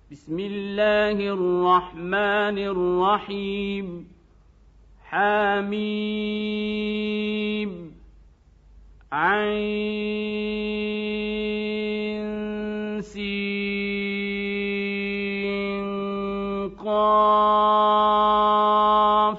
بسم الله الرحمن الرحيم حميم عين سين قاف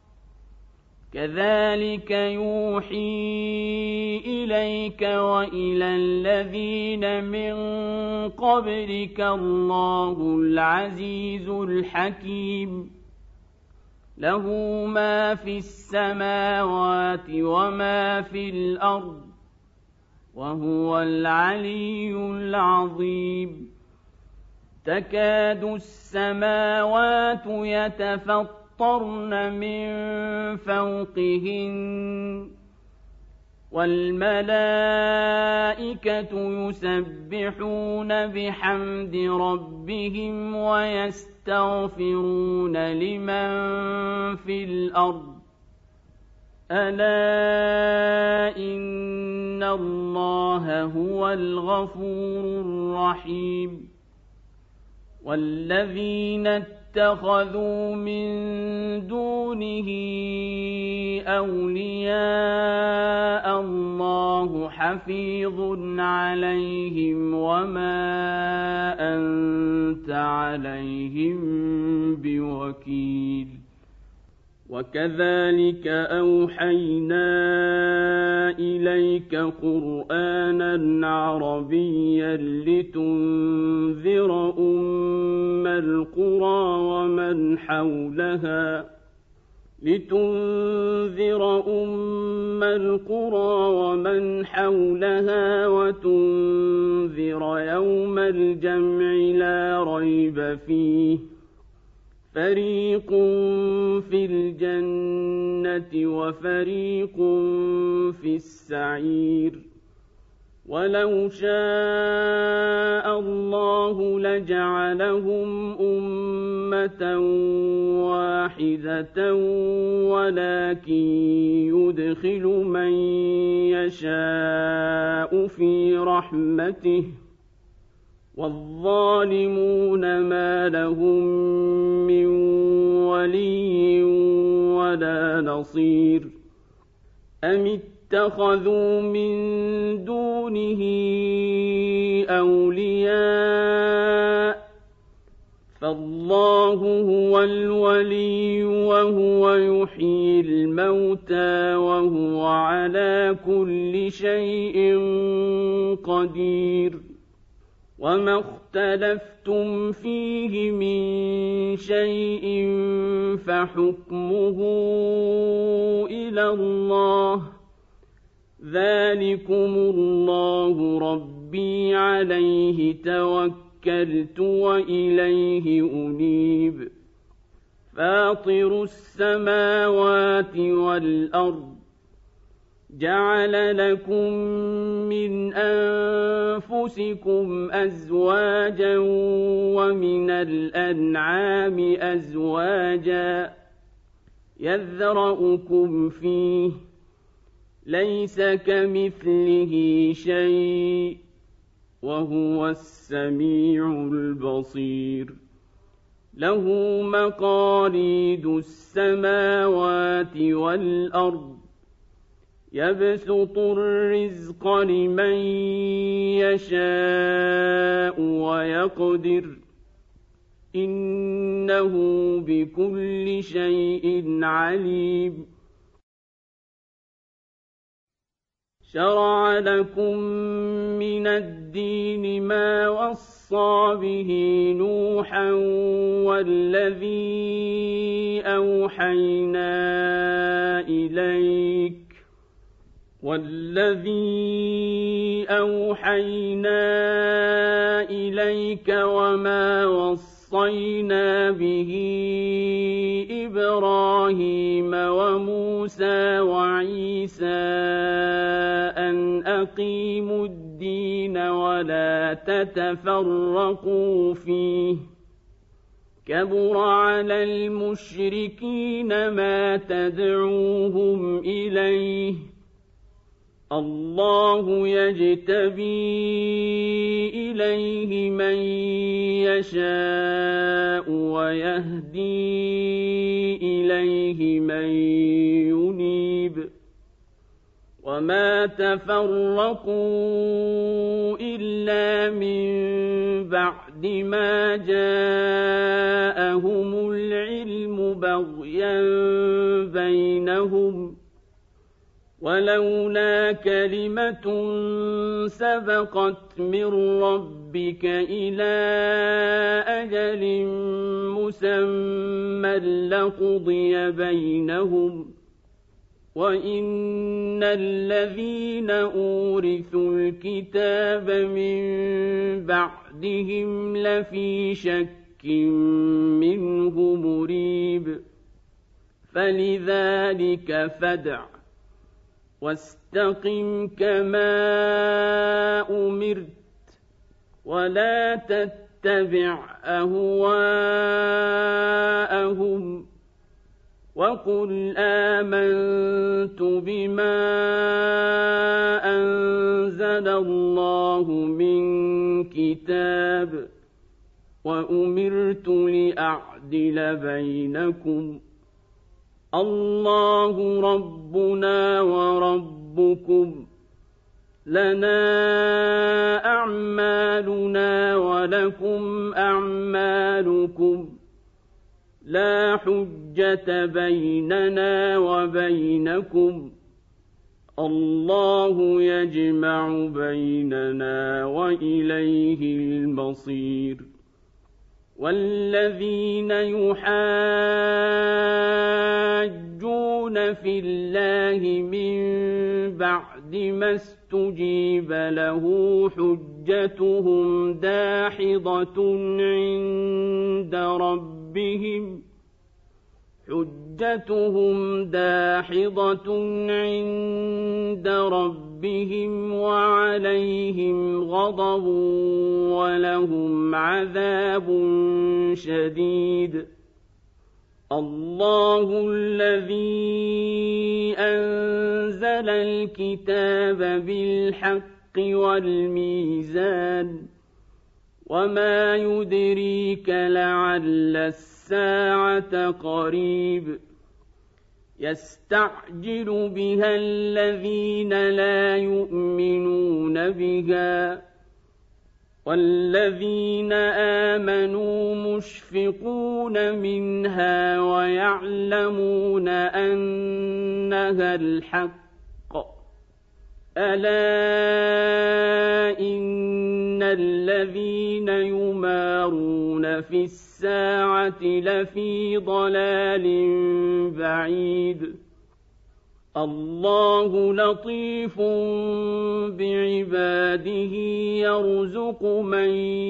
كذلك يوحي إليك وإلى الذين من قبلك الله العزيز الحكيم له ما في السماوات وما في الأرض وهو العلي العظيم تكاد السماوات يتفطرن من فوقهن والملائكة يسبحون بحمد ربهم ويستغفرون لمن في الأرض ألا إن الله هو الغفور الرحيم والذين اتخذوا من دونه أولياء الله حفيظ عليهم وما أنت عليهم بوكيل وكذلك أوحينا إليك قرآنا عربيا لتنذر أم القرى ومن حولها وتنذر يوم الجمع لا ريب فيه فريق في الجنة وفريق في السعير ولو شاء الله لجعلهم أمة واحدة ولكن يدخل من يشاء في رحمته والظالمون ما لهم من ولي ولا نصير أم اتخذوا من دونه أولياء فالله هو الولي وهو يحيي الموتى وهو على كل شيء قدير وما اختلفتم فيه من شيء فحكمه إلى الله ذلكم الله ربي عليه توكلت وإليه أنيب فاطر السماوات والأرض جعل لكم من أنفسكم أزواجا ومن الأنعام أزواجا يذرأكم فيه ليس كمثله شيء وهو السميع البصير له مقاليد السماوات والأرض يبسط الرزق لمن يشاء ويقدر إنه بكل شيء عليم شرع لكم من الدين ما وصى به نوحا والذي أوحينا إليك وما وصينا به إبراهيم وموسى وعيسى أن أقيموا الدين ولا تتفرقوا فيه كبر على المشركين ما تدعوهم إليه الله يجتبي إليه من يشاء ويهدي إليه من ينيب وما تفرقوا إلا من بعد ما جاءهم العلم بغيا بينهم ولولا كلمة سبقت من ربك إلى أجل مسمى لقضي بينهم وإن الذين أورثوا الكتاب من بعدهم لفي شك منه مريب فلذلك فادع واستقم كما أمرت ولا تتبع أهواءهم وقل آمنت بما أنزل الله من كتاب وأمرت لأعدل بينكم الله ربنا وربكم لنا أعمالنا ولكم أعمالكم لا حجة بيننا وبينكم الله يجمع بيننا وإليه المصير والذين يحاجون في الله من بعد ما استجيب له حجتهم داحضة عند ربهم وعليهم غضب ولهم عذاب شديد الله الذي أنزل الكتاب بالحق والميزان وما يدريك لعل الساعة قريب يستعجل بها الذين لا يؤمنون بها والذين آمنوا مشفقون منها ويعلمون أنها الحق ألا إن الذين يمارون في الساعة لفي ضلال بعيد الله لطيف بعباده يرزق من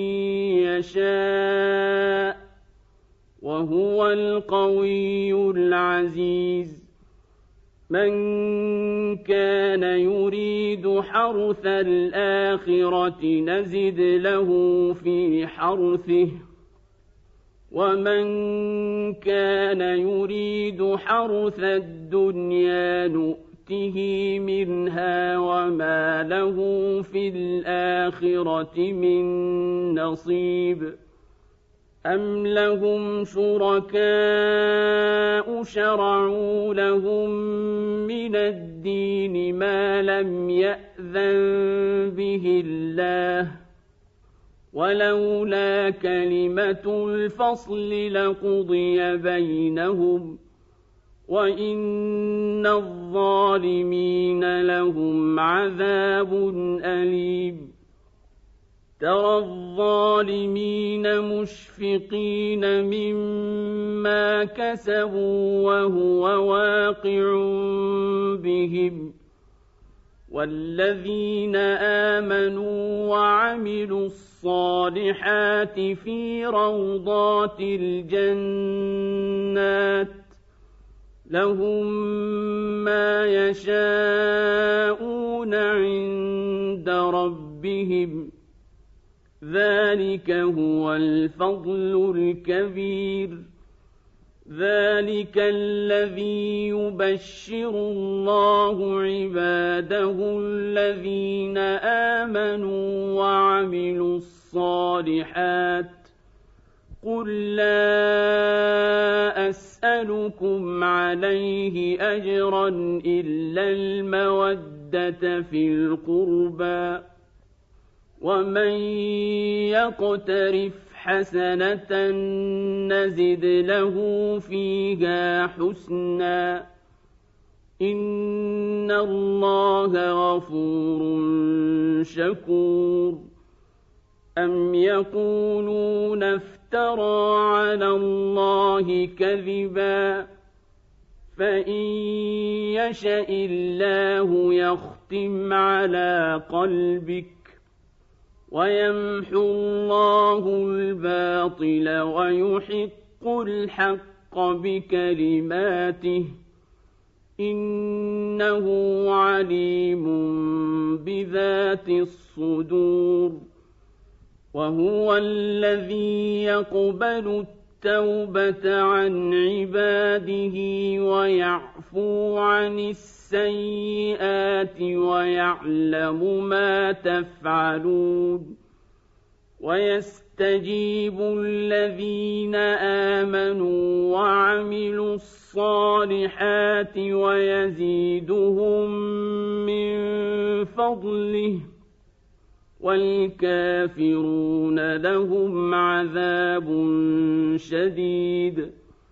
يشاء وهو القوي العزيز من كان يريد حرث الآخرة نزد له في حرثه ومن كان يريد حرث الدنيا نؤته منها وما له في الآخرة من نصيب أم لهم شركاء شرعوا لهم من الدين ما لم يأذن به الله ولولا كلمة الفصل لقضي بينهم وإن الظالمين لهم عذاب أليم ترى الظالمين مشفقين مما كسبوا وهو واقع بهم والذين آمنوا وعملوا الصالحات في روضات الجنات لهم ما يشاءون عند ربهم ذلك هو الفضل الكبير ذلك الذي يبشر الله عباده الذين آمنوا وعملوا الصالحات قل لا أسألكم عليه أجرا إلا المودة في القربى ومن يقترف حسنة نزد له فيها حسنا إن الله غفور شكور أم يقولون افترى على الله كذبا فإن يشأ الله يختم على قلبك ويمحو الله الباطل ويحق الحق بكلماته إنه عليم بذات الصدور وهو الذي يقبل التوبة عن عباده ويعفو عن السيئات ويعلم ما تفعلون ويستجيب الذين آمنوا وعملوا الصالحات ويزيدهم من فضله والكافرون لهم عذاب شديد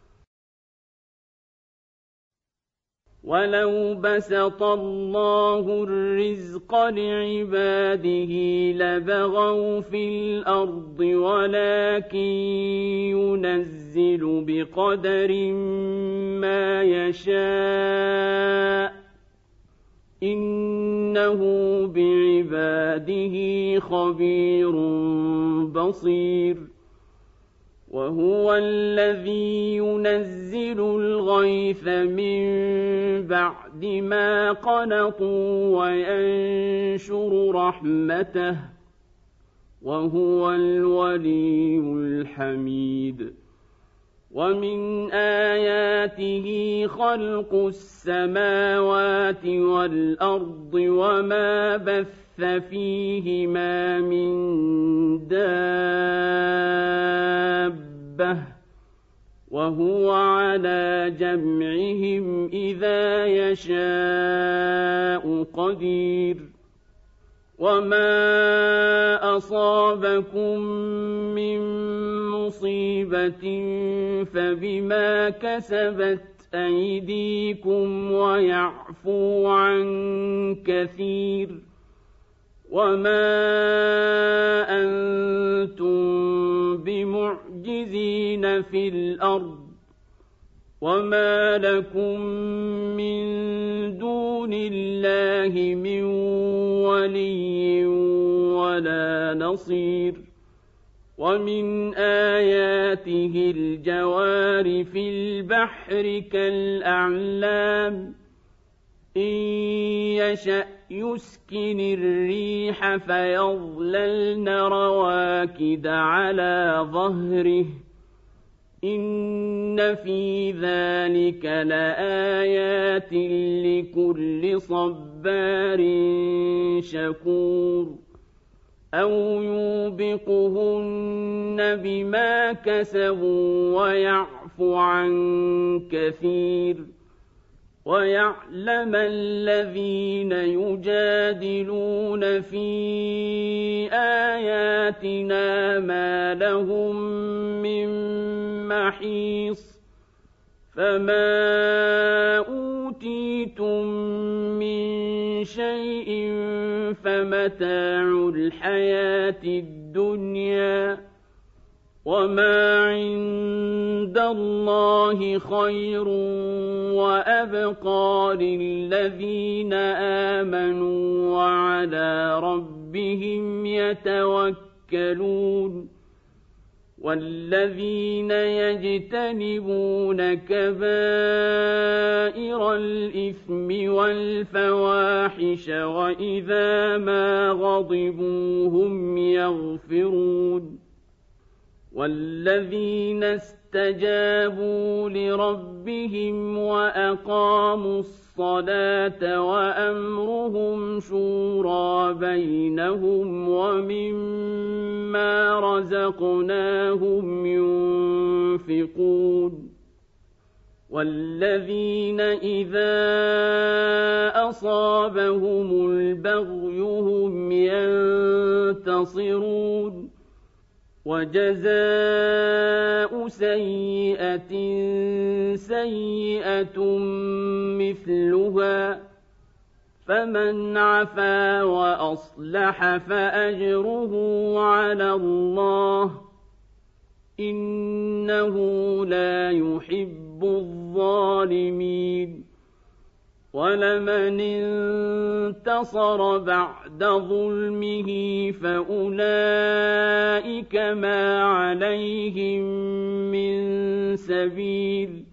ولو بسط الله الرزق لعباده لبغوا في الأرض ولكن ينزل بقدر ما يشاء إنه بعباده خبير بصير وهو الذي ينزل الغيث من بعد ما قنطوا وينشر رحمته وهو الولي الحميد ومن آياته خلق السماوات والأرض وما بث فيهما من دابة وهو على جمعهم إذا يشاء قدير وما أصابكم من مصيبة فبما كسبت أيديكم ويعفو عن كثير وما أنتم بمعجزين في الأرض وما لكم من دون الله من ولي ولا نصير ومن آياته الجوار في البحر كالأعلام إن يشأ يسكن الريح فيظللن رواكد على ظهره إن في ذلك لآيات لكل صبار شكور أو يوبقهن بما كسبوا ويعفو عن كثير ويعلم الذين يجادلون في آياتنا ما لهم من محيص فما أوتيتم من شيء فمتاع الحياة الدنيا وما عند الله خير وأبقى للذين آمنوا وعلى ربهم يتوكلون والذين يجتنبون كبائر الإثم والفواحش وإذا ما غضبوا هم يغفرون والذين استجابوا لربهم وأقاموا الصلاة وأمرهم شورى بينهم ومما رزقناهم ينفقون والذين إذا أصابهم البغي هم ينتصرون وجزاء سيئة سيئة مثلها فمن عفا وأصلح فأجره على الله إنه لا يحب الظالمين ولمن انتصر بعد ظلمه فأولئك ما عليهم من سبيل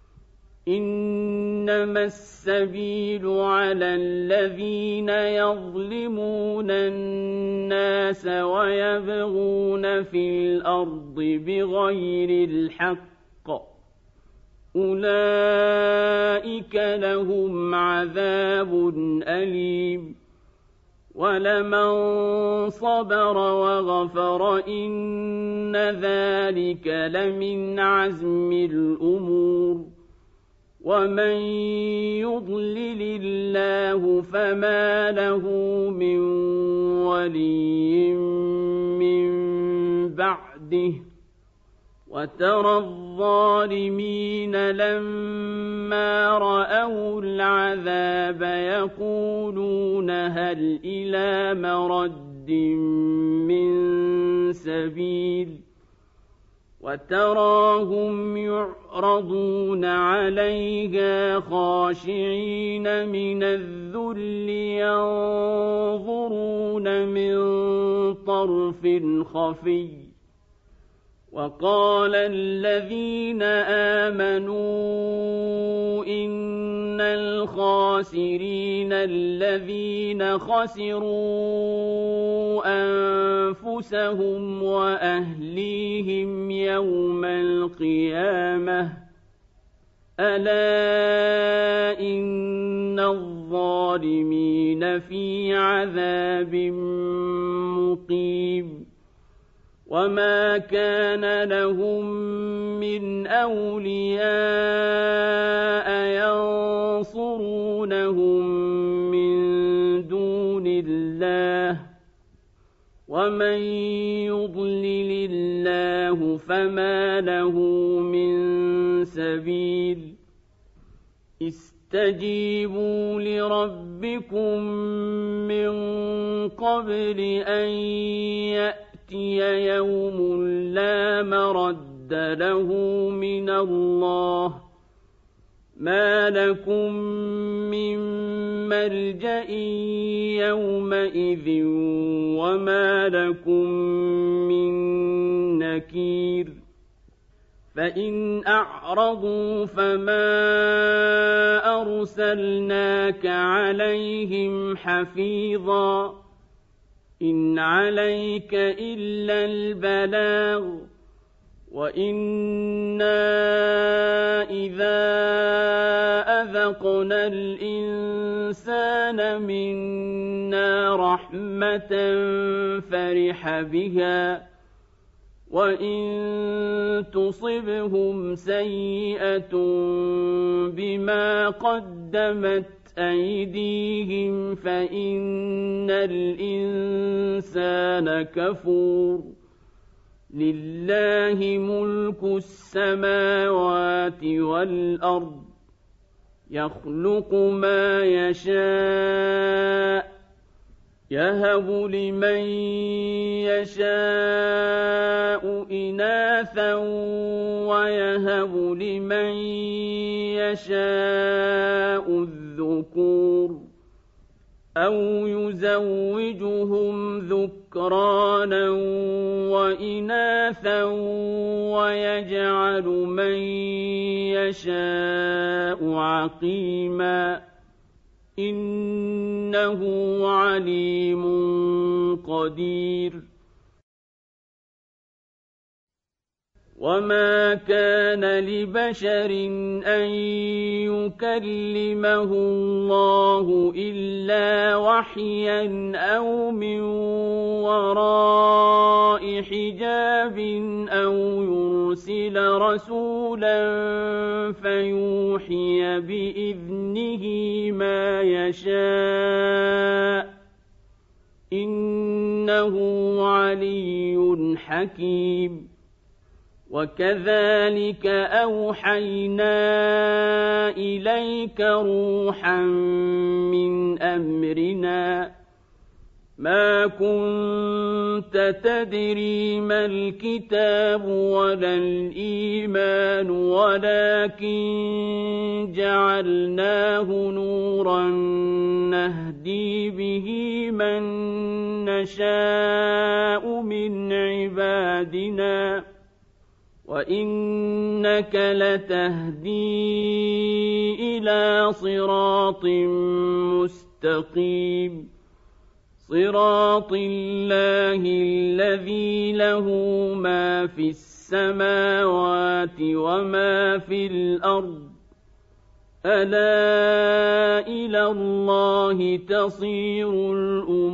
إنما السبيل على الذين يظلمون الناس ويبغون في الأرض بغير الحق أولئك لهم عذاب أليم ولمن صبر وغفر إن ذلك لمن عزم الأمور ومن يضلل الله فما له من ولي من بعده وترى الظالمين لما رأوا العذاب يقولون هل إلى مرد من سبيل وتراهم يعرضون عليها خاشعين من الذل ينظرون من طرف خفي وقال الذين آمنوا إن الخاسرين الذين خسروا أنفسهم وأهليهم يوم القيامة ألا إن الظالمين في عذاب مقيم وما كان لهم من أولياء ينصرونهم من دون الله ومن يضلل الله فما له من سبيل استجيبوا لربكم من قبل أن يأتي يوم لا مرد له من الله ما لكم من ملجأ يومئذ وما لكم من نكير فإن أعرضوا فما أرسلناك عليهم حفيظا إن عليك إلا البلاغ وإنا إذا أذقنا الإنسان منا رحمة فرح بها وإن تصبهم سيئة بما قدمت أيديهم فإن الإنسان كفور لله ملك السماوات والأرض يخلق ما يشاء يهب لمن يشاء إناثا ويهب لمن يشاء الذكور أو يزوجهم ذكرانا وإناثا ويجعل من يشاء عقيما إنه عليم قدير وما كان لبشر أن يكلمه الله إلا وحيا أو من وراء حجاب أو يرسل رسولا فيوحي بإذنه ما يشاء إنه علي حكيم. وكذلك أوحينا إليك روحا من أمرنا ما كنت تدري ما الكتاب ولا الإيمان ولكن جعلناه نورا نهدي به من نشاء من عبادنا وإنك لتهدي إلى صراط مستقيم صراط الله الذي له ما في السماوات وما في الأرض ألا إلى الله تصير الأمور